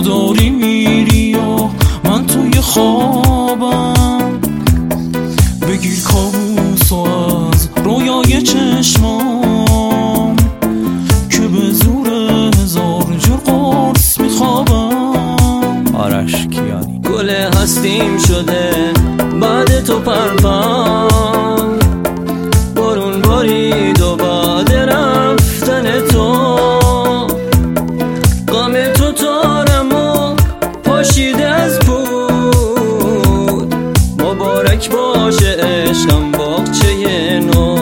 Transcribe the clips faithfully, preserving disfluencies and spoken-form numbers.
داری میری و من توی خوابم، بگیر کابوسو از رویای چشمام که به زور هزار جور قرص میخوابم. آرش کیانی. گل هستیم شده بعد تو پرپم، بارون بارید و بعد رفتن تو غم تو تارم و پاشیده از پود. مبارک باشه عشقم باغچه نو.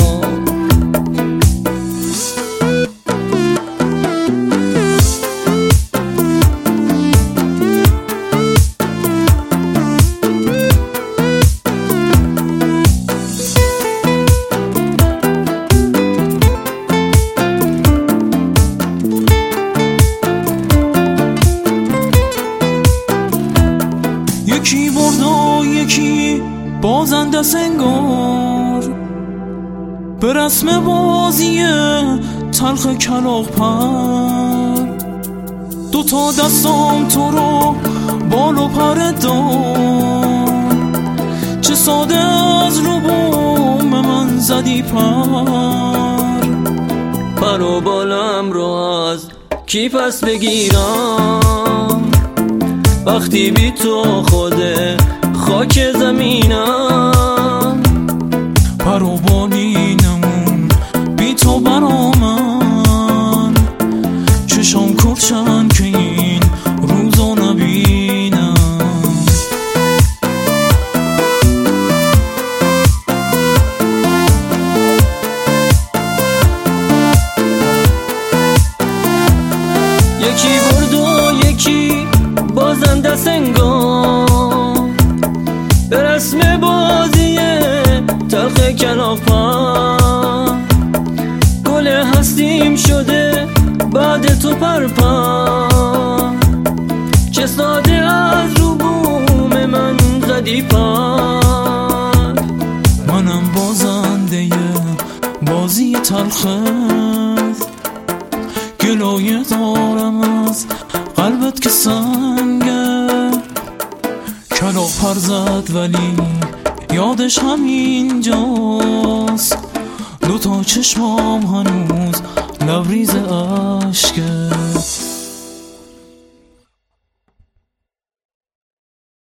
یکی برد و یکی بازنده سنگار، به رسم بازی تلخ کلاغ پر. دو تا دستام تو رو بال و پر دار، چه ساده از رو بوم من زدی پر. پر و بالم رو از کی پس بگیرم وقتی بی تو خوده خاک زمینم. پر و بالینمون بی تو برا من، چشام کرچن که این روزا نبینم. یکی برد و یکی بازنده سنگار، به رسم بازی تلخ کلاغ پر. گل هستیم شده بعد تو پرپم، چه ساده از رو بوم من زدی پر. منم بازنده بازی تلخت، گلایه دارم از قلبت که سنگه. کلاغ پر زد ولی یادش همینجاست، دوتا چشمام هنوز لبریز عشقه.